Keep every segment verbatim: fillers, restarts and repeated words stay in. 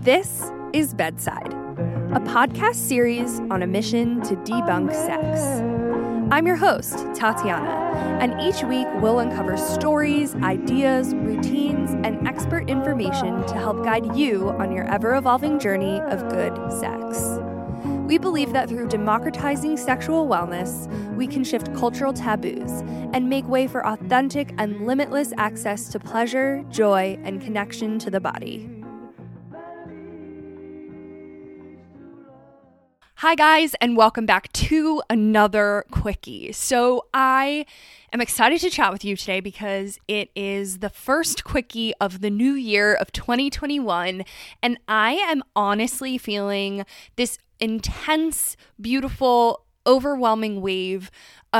This is Bedside, a podcast series on a mission to debunk sex. I'm your host, Tatiana, and each week we'll uncover stories, ideas, routines, and expert information to help guide you on your ever-evolving journey of good sex. We believe that through democratizing sexual wellness, we can shift cultural taboos and make way for authentic and limitless access to pleasure, joy, and connection to the body. Hi guys, and welcome back to another quickie. So I am excited to chat with you today because it is the first quickie of the new year of twenty twenty-one, and I am honestly feeling this intense, beautiful, overwhelming wave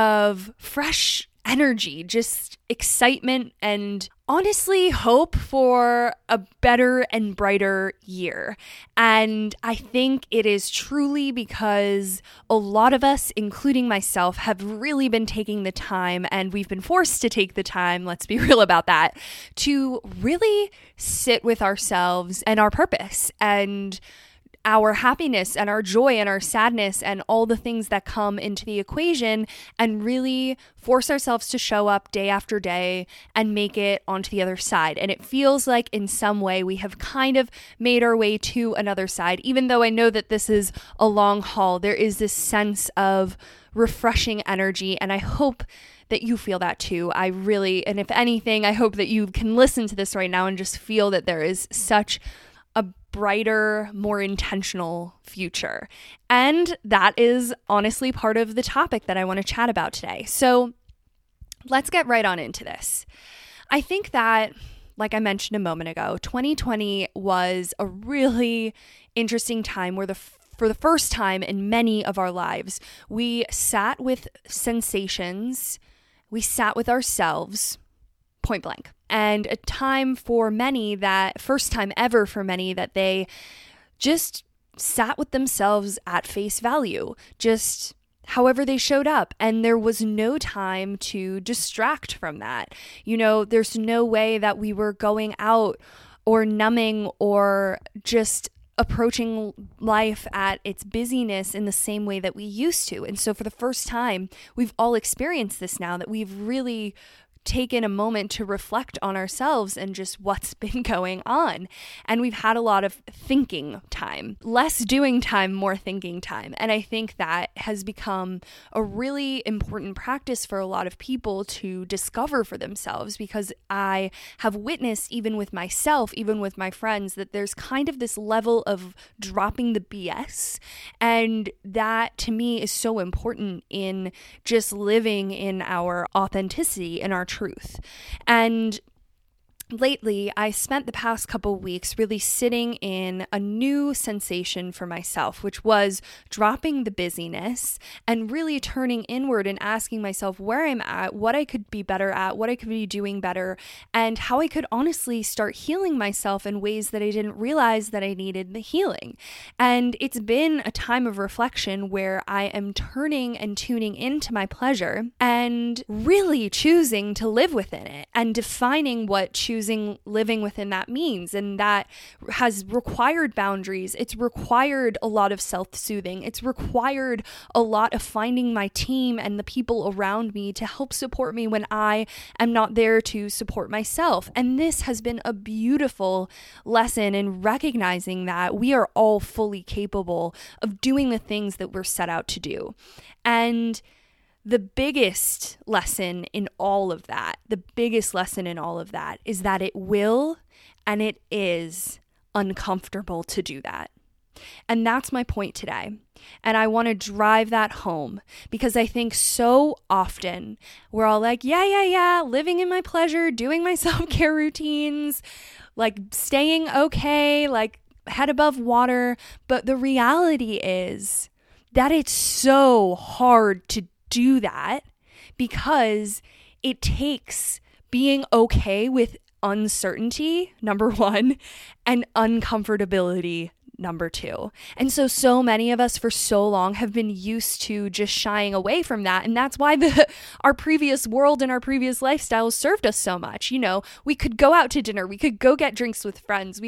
of fresh energy, just excitement, and honestly hope for a better and brighter year. And I think it is truly because a lot of us, including myself, have really been taking the time, and we've been forced to take the time, let's be real about that, to really sit with ourselves and our purpose and our happiness and our joy and our sadness and all the things that come into the equation, and really force ourselves to show up day after day and make it onto the other side. And it feels like in some way we have kind of made our way to another side. Even though I know that this is a long haul, there is this sense of refreshing energy, and I hope that you feel that too. I really, and if anything, I hope that you can listen to this right now and just feel that there is such a brighter, more intentional future. And that is honestly part of the topic that I want to chat about today. So let's get right on into this. I think that, like I mentioned a moment ago, twenty twenty was a really interesting time where the for the first time in many of our lives, we sat with sensations, we sat with ourselves, point blank. And a time for many that, first time ever for many, that they just sat with themselves at face value, just however they showed up. And there was no time to distract from that. You know, there's no way that we were going out or numbing or just approaching life at its busyness in the same way that we used to. And so for the first time, we've all experienced this now, that we've really taken a moment to reflect on ourselves and just what's been going on. And we've had a lot of thinking time, less doing time, more thinking time. And I think that has become a really important practice for a lot of people to discover for themselves, because I have witnessed, even with myself, even with my friends, that there's kind of this level of dropping the B S. And that to me is so important in just living in our authenticity and our truth. And lately, I spent the past couple weeks really sitting in a new sensation for myself, which was dropping the busyness and really turning inward and asking myself where I'm at, what I could be better at, what I could be doing better, and how I could honestly start healing myself in ways that I didn't realize that I needed the healing. And it's been a time of reflection where I am turning and tuning into my pleasure and really choosing to live within it and defining what choosing Choosing living within that means. And that has required boundaries. It's required a lot of self-soothing. It's required a lot of finding my team and the people around me to help support me when I am not there to support myself. And this has been a beautiful lesson in recognizing that we are all fully capable of doing the things that we're set out to do. And the biggest lesson in all of that, the biggest lesson in all of that is that it will and it is uncomfortable to do that. And that's my point today. And I want to drive that home because I think so often we're all like, yeah, yeah, yeah, living in my pleasure, doing my self-care routines, like staying okay, like head above water. But the reality is that it's so hard to do that because it takes being okay with uncertainty, number one, and uncomfortability, number two. And so, so many of us for so long have been used to just shying away from that. And that's why the our previous world and our previous lifestyles served us so much. You know, we could go out to dinner, we could go get drinks with friends, we could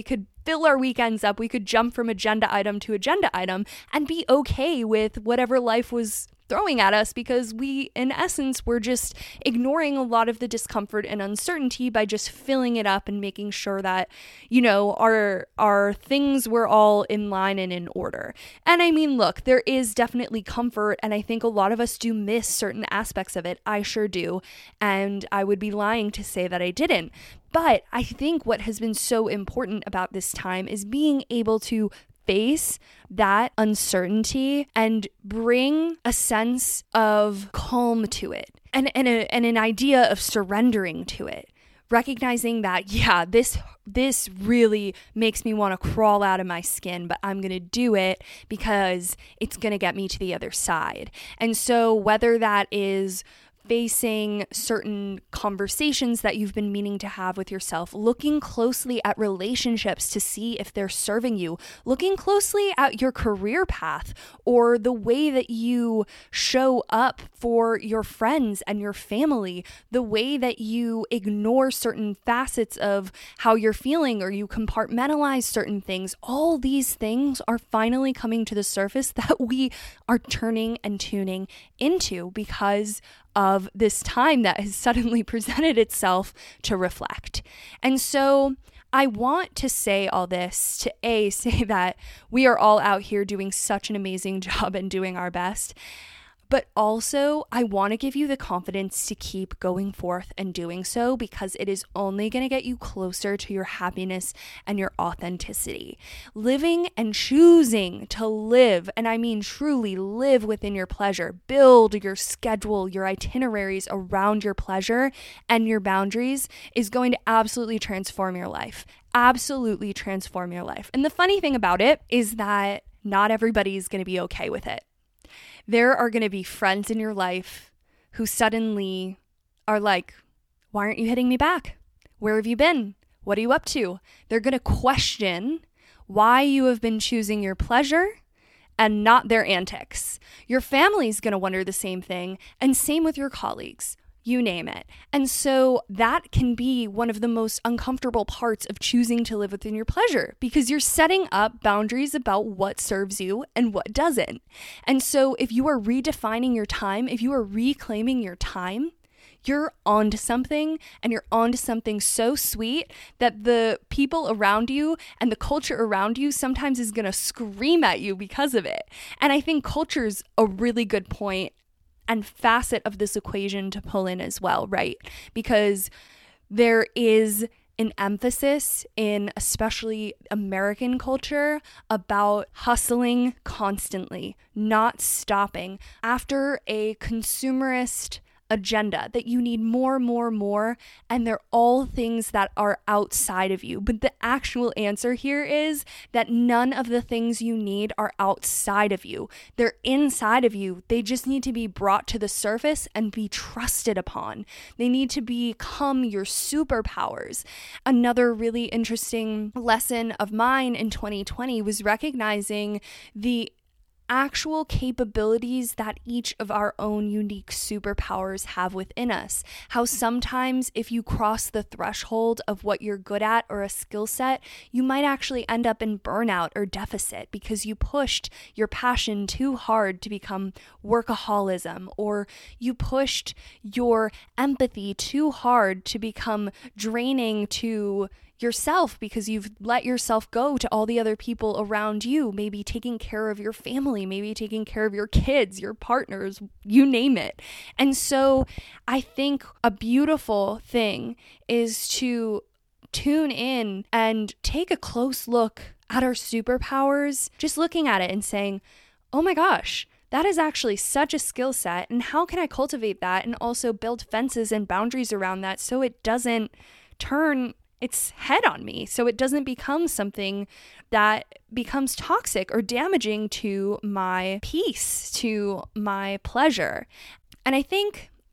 fill our weekends up. We could jump from agenda item to agenda item and be okay with whatever life was throwing at us, because we, in essence, were just ignoring a lot of the discomfort and uncertainty by just filling it up and making sure that, you know, our our things were all in line and in order. And I mean, look, there is definitely comfort, and I think a lot of us do miss certain aspects of it. I sure do, and I would be lying to say that I didn't. But I think what has been so important about this time is being able to face that uncertainty and bring a sense of calm to it, and, and, a, and an idea of surrendering to it. Recognizing that, yeah, this this really makes me want to crawl out of my skin, but I'm going to do it because it's going to get me to the other side. And so whether that is facing certain conversations that you've been meaning to have with yourself, looking closely at relationships to see if they're serving you, looking closely at your career path or the way that you show up for your friends and your family, the way that you ignore certain facets of how you're feeling or you compartmentalize certain things. All these things are finally coming to the surface that we are turning and tuning into because of this time that has suddenly presented itself to reflect. And so I want to say all this to A, say that we are all out here doing such an amazing job and doing our best. But also, I want to give you the confidence to keep going forth and doing so, because it is only going to get you closer to your happiness and your authenticity. Living and choosing to live, and I mean truly live within your pleasure. Build your schedule, your itineraries around your pleasure and your boundaries is going to absolutely transform your life. Absolutely transform your life. And the funny thing about it is that not everybody is going to be okay with it. There are going to be friends in your life who suddenly are like, why aren't you hitting me back? Where have you been? What are you up to? They're going to question why you have been choosing your pleasure and not their antics. Your family's going to wonder the same thing, and same with your colleagues. You name it. And so that can be one of the most uncomfortable parts of choosing to live within your pleasure, because you're setting up boundaries about what serves you and what doesn't. And so if you are redefining your time, if you are reclaiming your time, you're onto something, and you're onto something so sweet that the people around you and the culture around you sometimes is going to scream at you because of it. And I think culture's a really good point and facet of this equation to pull in as well, right? Because there is an emphasis in especially American culture about hustling constantly, not stopping after a consumerist agenda that you need more, more, more, and they're all things that are outside of you. But the actual answer here is that none of the things you need are outside of you. They're inside of you. They just need to be brought to the surface and be trusted upon. They need to become your superpowers. Another really interesting lesson of mine in twenty twenty was recognizing the actual capabilities that each of our own unique superpowers have within us. How sometimes if you cross the threshold of what you're good at or a skill set, you might actually end up in burnout or deficit because you pushed your passion too hard to become workaholism, or you pushed your empathy too hard to become draining to yourself because you've let yourself go to all the other people around you, maybe taking care of your family, maybe taking care of your kids, your partners, you name it. And so I think a beautiful thing is to tune in and take a close look at our superpowers, just looking at it and saying, oh my gosh, that is actually such a skill set. And how can I cultivate that and also build fences and boundaries around that so it doesn't turn its head on me, so it doesn't become something that becomes toxic or damaging to my peace, to my pleasure. And I think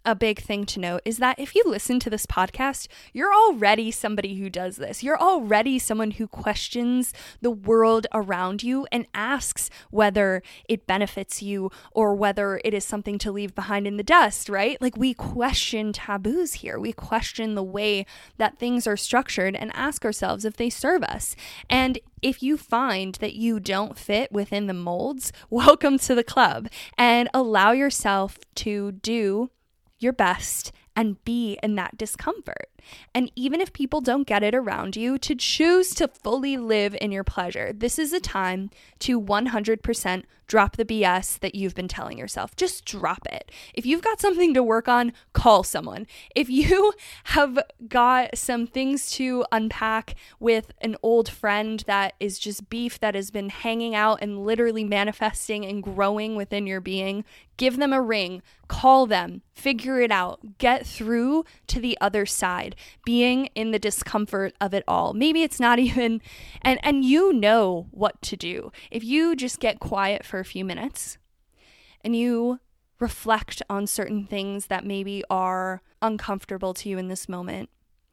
a big thing to note is that if you listen to this podcast, you're already somebody who does this. You're already someone who questions the world around you and asks whether it benefits you or whether it is something to leave behind in the dust, right? Like, we question taboos here. We question the way that things are structured and ask ourselves if they serve us. And if you find that you don't fit within the molds, welcome to the club, and allow yourself to do your best and be in that discomfort. And even if people don't get it around you, to choose to fully live in your pleasure. This is a time to one hundred percent drop the B S that you've been telling yourself. Just drop it. If you've got something to work on, call someone. If you have got some things to unpack with an old friend that is just beef that has been hanging out and literally manifesting and growing within your being, give them a ring, call them, figure it out, get through to the other side, being in the discomfort of it all. Maybe it's not even, and, and you know what to do. If you just get quiet for a few minutes and you reflect on certain things that maybe are uncomfortable to you in this moment,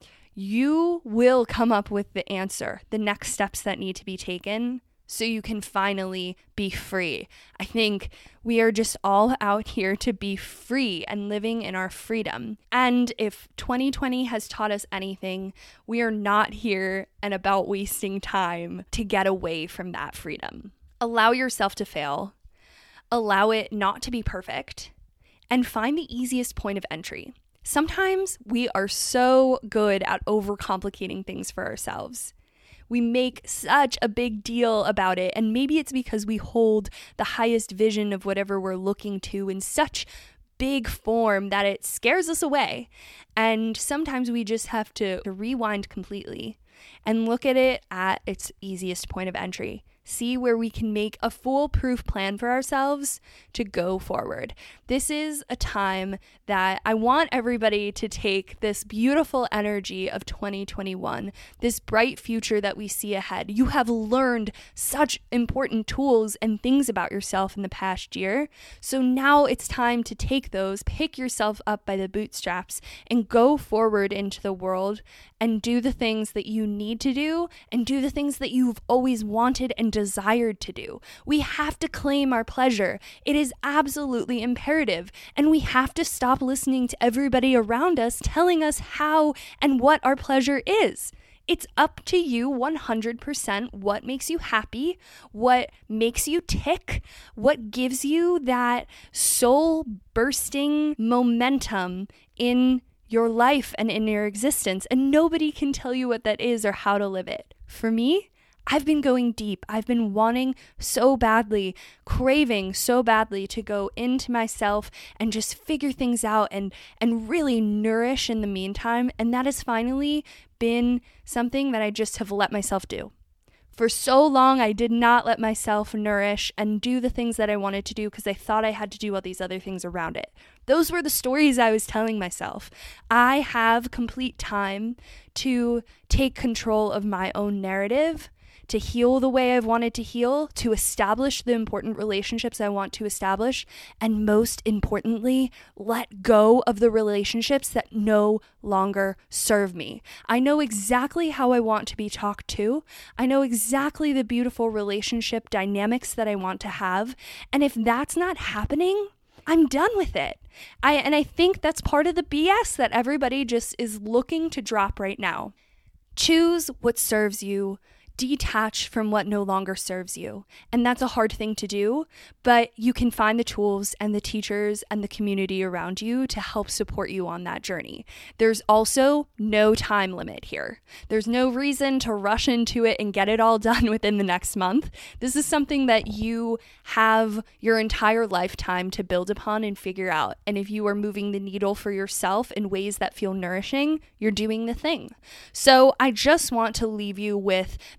you will come up with the answer, the next steps that need to be taken so you can finally be free. I think we are just all out here to be free and living in our freedom. And if twenty twenty has taught us anything, we are not here and about wasting time to get away from that freedom. Allow yourself to fail. Allow it not to be perfect. And find the easiest point of entry. Sometimes we are so good at overcomplicating things for ourselves. We make such a big deal about it, and maybe it's because we hold the highest vision of whatever we're looking to in such big form that it scares us away. And sometimes we just have to rewind completely and look at it at its easiest point of entry. See where we can make a foolproof plan for ourselves to go forward. This is a time that I want everybody to take this beautiful energy of twenty twenty-one, this bright future that we see ahead. You have learned such important tools and things about yourself in the past year. So now it's time to take those, pick yourself up by the bootstraps, and go forward into the world and do the things that you need to do and do the things that you've always wanted and desired to do. We have to claim our pleasure. It is absolutely imperative, and we have to stop listening to everybody around us telling us how and what our pleasure is. It's up to you one hundred percent what makes you happy, what makes you tick, what gives you that soul-bursting momentum in your life and in your existence, and nobody can tell you what that is or how to live it. For me, I've been going deep. I've been wanting so badly, craving so badly to go into myself and just figure things out and, and really nourish in the meantime. And that has finally been something that I just have let myself do. For so long, I did not let myself nourish and do the things that I wanted to do because I thought I had to do all these other things around it. Those were the stories I was telling myself. I have complete time to take control of my own narrative, to heal the way I've wanted to heal, to establish the important relationships I want to establish, and most importantly, let go of the relationships that no longer serve me. I know exactly how I want to be talked to. I know exactly the beautiful relationship dynamics that I want to have. And if that's not happening, I'm done with it. I and I think that's part of the B S that everybody just is looking to drop right now. Choose what serves you. Detach from what no longer serves you. And that's a hard thing to do, but you can find the tools and the teachers and the community around you to help support you on that journey. There's also no time limit here. There's no reason to rush into it and get it all done within the next month. This is something that you have your entire lifetime to build upon and figure out. And if you are moving the needle for yourself in ways that feel nourishing, you're doing the thing. So I just want to leave you with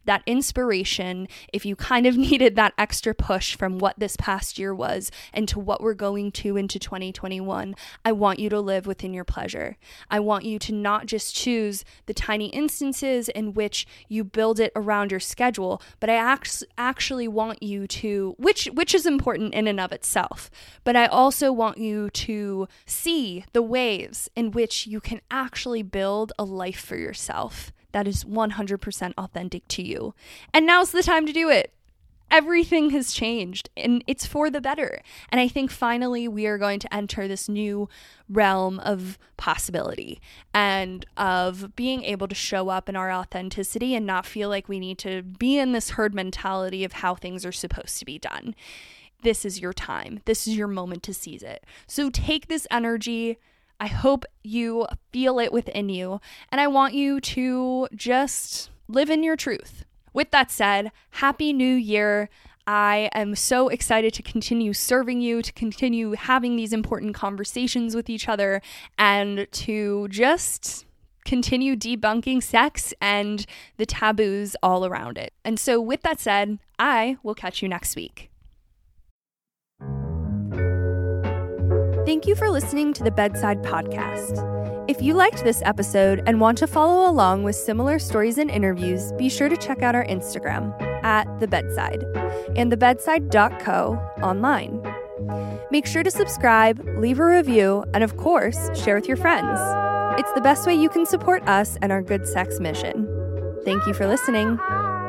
that inspiration, if you kind of needed that extra push from what this past year was and to what we're going to into twenty twenty-one, I want you to live within your pleasure. I want you to not just choose the tiny instances in which you build it around your schedule, but I act- actually want you to, which which is important in and of itself, but I also want you to see the ways in which you can actually build a life for yourself that is one hundred percent authentic to you. And now's the time to do it. Everything has changed and it's for the better. And I think finally we are going to enter this new realm of possibility and of being able to show up in our authenticity and not feel like we need to be in this herd mentality of how things are supposed to be done. This is your time. This is your moment to seize it. So take this energy. I hope you feel it within you, and I want you to just live in your truth. With that said, Happy New Year. I am so excited to continue serving you, to continue having these important conversations with each other, and to just continue debunking sex and the taboos all around it. And so with that said, I will catch you next week. Thank you for listening to the Bedside Podcast. If you liked this episode and want to follow along with similar stories and interviews, be sure to check out our Instagram at The Bedside and the bedside dot co online. Make sure to subscribe, leave a review, and of course, share with your friends. It's the best way you can support us and our good sex mission. Thank you for listening.